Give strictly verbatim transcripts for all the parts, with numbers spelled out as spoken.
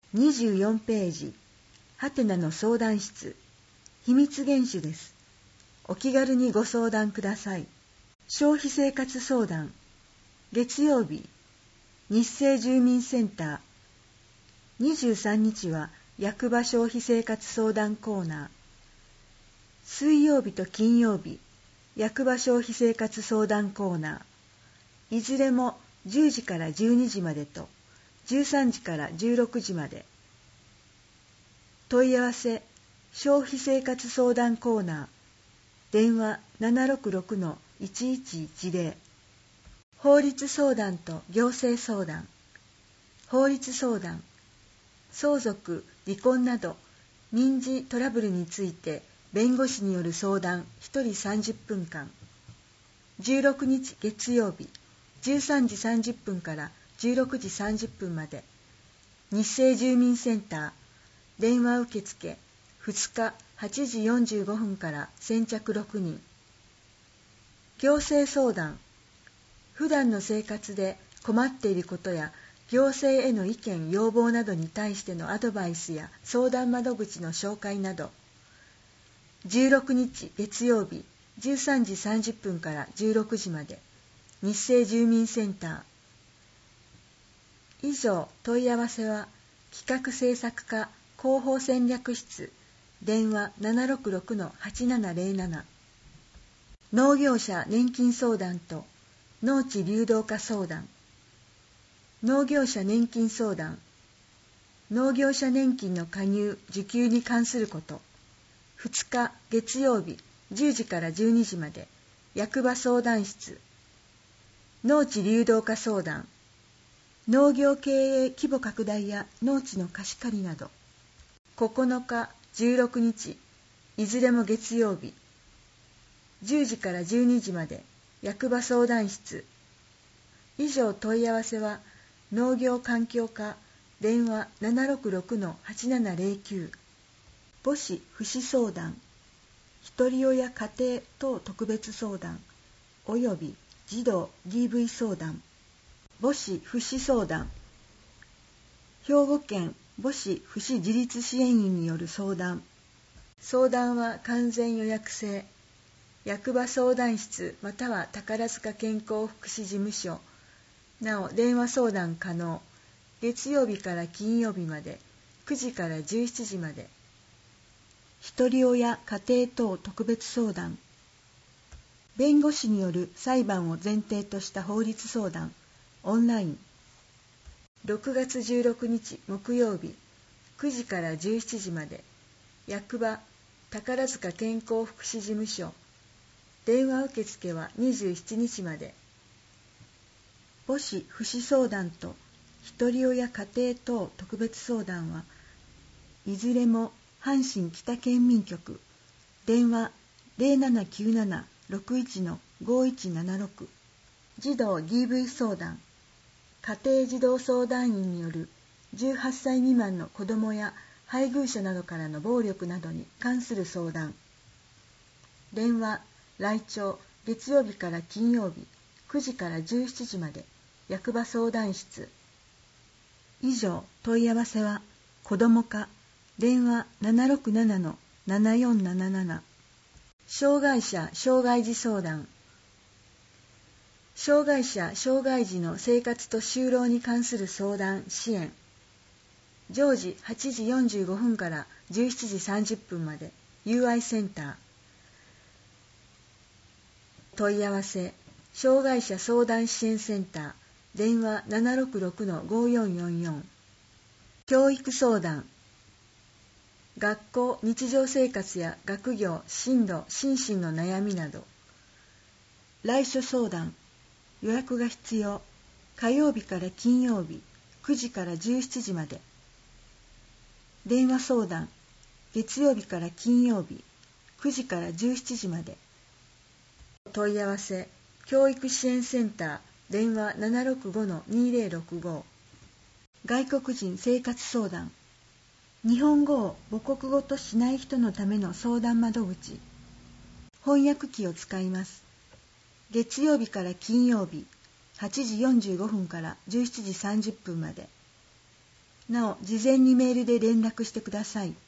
にじゅうよんページ、ハテナの相談室、秘密厳守です。お気軽にご相談ください。消費生活相談、月曜日、日生住民センター。にじゅうさんにちは役場消費生活相談コーナー。水曜日と金曜日、役場消費生活相談コーナー。いずれもじゅうじからじゅうにじまでと、じゅうさんじからじゅうろくじまで。問い合わせ、消費生活相談コーナー。電話 ななろくろくのいちいちいちゼロ。法律相談と行政相談。法律相談。相続、離婚など民事トラブルについて弁護士による相談ひとりさんじゅっぷんかん。じゅうろくにち月曜日、じゅうさんじさんじゅっぷんからじゅうろくじさんじゅっぷんまで。日生住民センター。電話受付ふつかはちじよんじゅうごふんから先着ろくにん。行政相談。普段の生活で困っていることや行政への意見・要望などに対してのアドバイスや相談窓口の紹介など。じゅうろくにち月曜日、じゅうさんじさんじゅっぷんからじゅうろくじまで。日生住民センター。以上、問い合わせは企画制作課広報戦略室、電話 ななろくろくのはちななゼロなな。農業者年金相談と農地流動化相談。農業者年金相談。農業者年金の加入・受給に関すること。ふつか月曜日じゅうじからじゅうにじまで。役場相談室。農地流動化相談。農業経営規模拡大や農地の貸し借りなど。ここのかじゅうろくにち、いずれも月曜日。じゅうじからじゅうにじまで。役場相談室。以上問い合わせは農業環境課、電話 ななろくろくのはちななゼロきゅう。母子福祉相談、ひとり親家庭等特別相談、および児童 ディーブイ 相談。母子福祉相談。兵庫県母子福祉自立支援員による相談。相談は完全予約制。役場相談室または宝塚健康福祉事務所。なお電話相談可能。月曜日から金曜日までくじからじゅうしちじまで。ひとり親家庭等特別相談。弁護士による裁判を前提とした法律相談。オンライン。ろくがつじゅうろくにち木曜日くじからじゅうしちじまで。役場宝塚健康福祉事務所。電話受付はにじゅうしちにちまで。母子福祉相談とひとり親家庭等特別相談はいずれも阪神北県民局、電話 ゼロななきゅうななろくいちのごいちななろく。児童 ディーブイ 相談。家庭児童相談員によるじゅうはっさい未満の子どもや配偶者などからの暴力などに関する相談。電話、来庁、月曜日から金曜日くじからじゅうしちじまで。役場相談室。以上、問い合わせは子ども課、電話 ななろくななのななよんなななな。障害者障害児相談。障害者障害児の生活と就労に関する相談支援。常時はちじよんじゅうごふんからじゅうしちじさんじゅっぷんまで。ユーアイ センター。問い合わせ、障害者相談支援センター。電話 ななろくろくのごよんよんよん。教育相談。学校、日常生活や学業、進路、心身の悩みなど。来所相談。予約が必要。火曜日から金曜日くじからじゅうしちじまで。電話相談。月曜日から金曜日くじからじゅうしちじまで。問い合わせ、教育支援センター。電話 ななろくごのにゼロろくご。外国人生活相談。日本語を母国語としない人のための相談窓口。翻訳機を使います。月曜日から金曜日はちじよんじゅうごふんからじゅうしちじさんじゅっぷんまで。 なお事前にメールで連絡してください。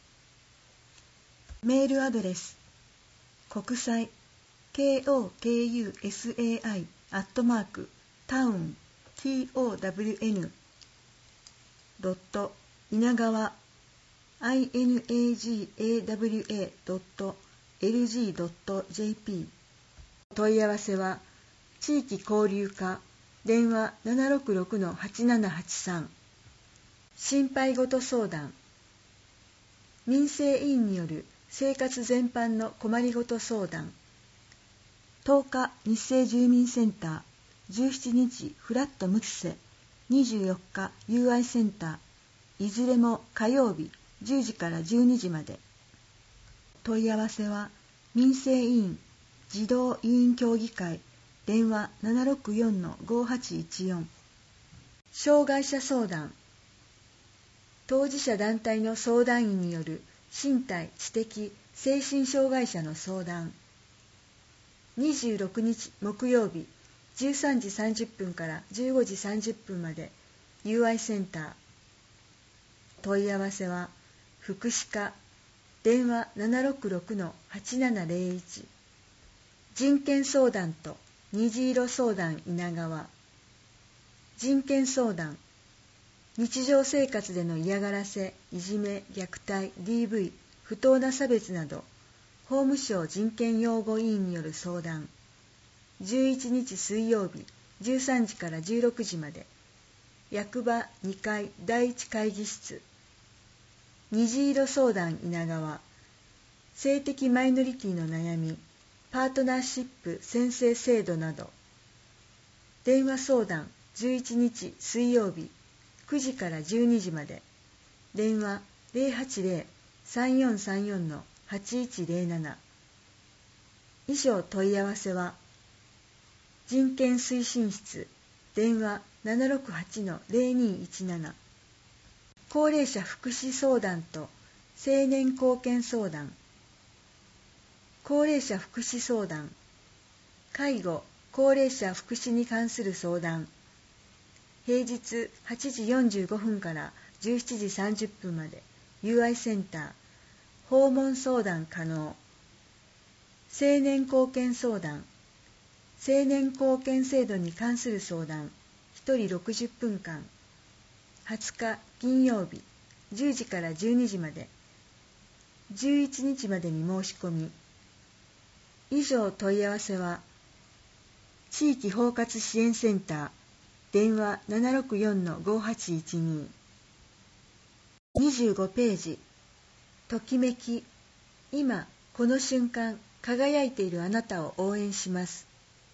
メールアドレス国際 コクサイ アットマークタウン トウン ドット稲川 イナガワ ドット エルジー ドット ジェーピー 問い合わせは地域交流課電話 ななろくろくのはちななはちさん心配事相談民生委員による生活全般の困りごと相談とおか日生住民センターじゅうしちにちフラットムツセにじゅうよっか ユーアイ センターいずれも火曜日じゅうじからじゅうにじまで問い合わせは民生委員児童委員協議会電話 ななろくよんのごはちいちよん 障害者相談当事者団体の相談員による身体・知的・精神障害者の相談にじゅうろくにち木曜日じゅうさんじさんじゅっぷんからじゅうごじさんじゅっぷんまで ユーアイ センター問い合わせは福祉課電話 ななろくろくのはちななゼロいち 人権相談と虹色相談稲川人権相談日常生活での嫌がらせ、いじめ、虐待、ディーブイ、不当な差別など法務省人権擁護委員による相談じゅういちにち水曜日じゅうさんじからじゅうろくじまで役場にかいだいいち会議室虹色相談稲川性的マイノリティの悩みパートナーシップ宣誓制度など電話相談じゅういちにち水曜日くじからじゅうにじまで電話 ゼロはちゼロ さんよんさんよんのはちいちゼロなな 以上問い合わせは人権推進室電話 ななろくはちのゼロにいちなな 高齢者福祉相談と青年貢献相談高齢者福祉相談介護・高齢者福祉に関する相談平日はちじよんじゅうごふんからじゅうしちじさんじゅっぷんまで ユーアイ センター訪問相談可能青年貢献相談青年貢献制度に関する相談ひとりろくじゅっぷんかんはつか金曜日じゅうじからじゅうにじまでじゅういちにちまでに申し込み以上問い合わせは地域包括支援センター電話 ななろくよんのごはちいちに にじゅうごページときめき今この瞬間輝いているあなたを応援します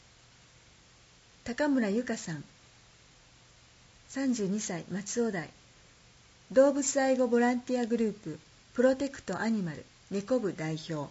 高村由香さんさんじゅうにさい松尾台動物愛護ボランティアグループプロテクトアニマル猫部代表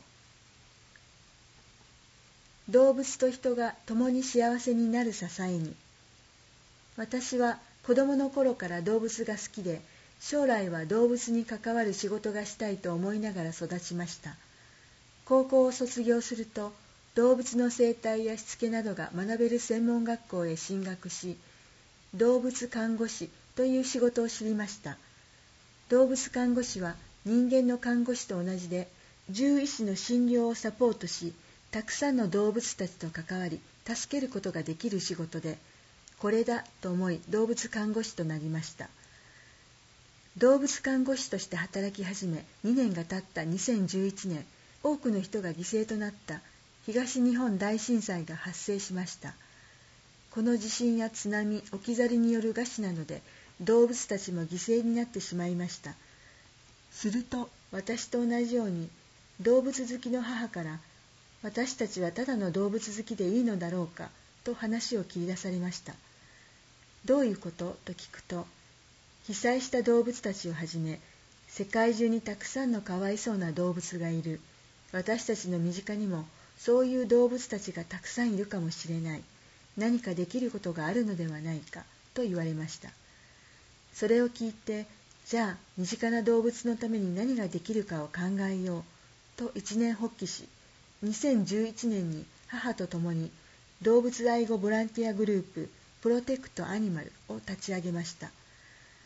動物と人が共に幸せになる支えに私は子供の頃から動物が好きで将来は動物に関わる仕事がしたいと思いながら育ちました高校を卒業すると動物の生態やしつけなどが学べる専門学校へ進学し動物看護師という仕事を知りました動物看護師は人間の看護師と同じで獣医師の診療をサポートしたくさんの動物たちと関わり助けることができる仕事でこれだと思い動物看護師となりました動物看護師として働き始めにねんが経ったにせんじゅういちねん多くの人が犠牲となった東日本大震災が発生しましたこの地震や津波置き去りによる餓死などで動物たちも犠牲になってしまいましたすると私と同じように動物好きの母から私たちはただの動物好きでいいのだろうかと話を切り出されましたどういうことと聞くと被災した動物たちをはじめ世界中にたくさんのかわいそうな動物がいる私たちの身近にもそういう動物たちがたくさんいるかもしれない何かできることがあるのではないかと言われましたそれを聞いてじゃあ身近な動物のために何ができるかを考えようと一念発起しにせんじゅういちねんに母と共に動物愛護ボランティアグループプロテクトアニマルを立ち上げました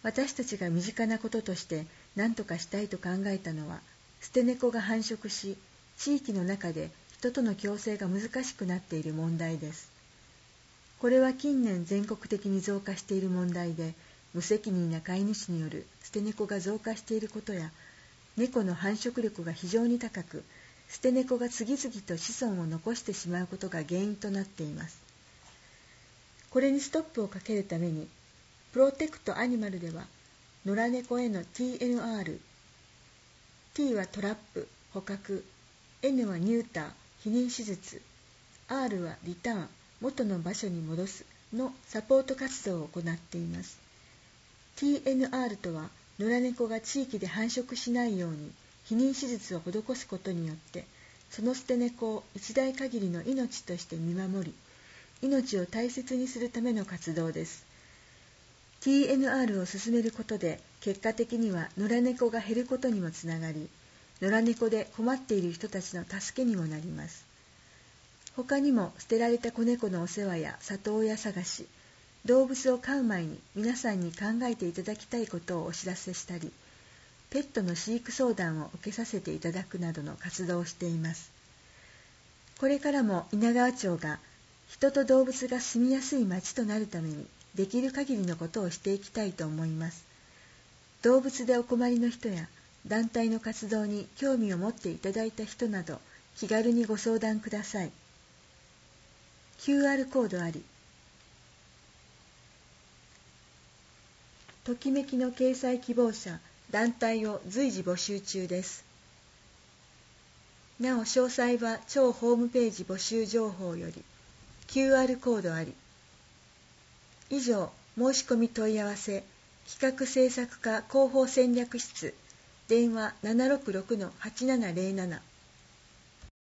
私たちが身近なこととして何とかしたいと考えたのは、捨て猫が繁殖し、地域の中で人との共生が難しくなっている問題です。これは近年全国的に増加している問題で、無責任な飼い主による捨て猫が増加していることや、猫の繁殖力が非常に高く、捨て猫が次々と子孫を残してしまうことが原因となっています。これにストップをかけるために、プロテクトアニマルでは、野良猫への ティーエヌアール、T はトラップ、捕獲、N はニューター、避妊手術、R はリターン、元の場所に戻すのサポート活動を行っています。ティーエヌアール とは、野良猫が地域で繁殖しないように避妊手術を施すことによって、その捨て猫を一代限りの命として見守り、命を大切にするための活動です。ティーエヌアール を進めることで、結果的には野良猫が減ることにもつながり、野良猫で困っている人たちの助けにもなります。他にも捨てられた子猫のお世話や里親探し、動物を飼う前に皆さんに考えていただきたいことをお知らせしたり、ペットの飼育相談を受けさせていただくなどの活動をしています。これからも稲川町が人と動物が住みやすい町となるためにできる限りのことをしていきたいと思います。動物でお困りの人や団体の活動に興味を持っていただいた人など気軽にご相談ください。キューアール コードあり。ときめきの掲載希望者、団体を随時募集中です。なお詳細は町ホームページ募集情報より キューアール コードあり。以上、申し込み問い合わせ、企画制作課広報戦略室、電話 ななろくろくのはちななゼロなな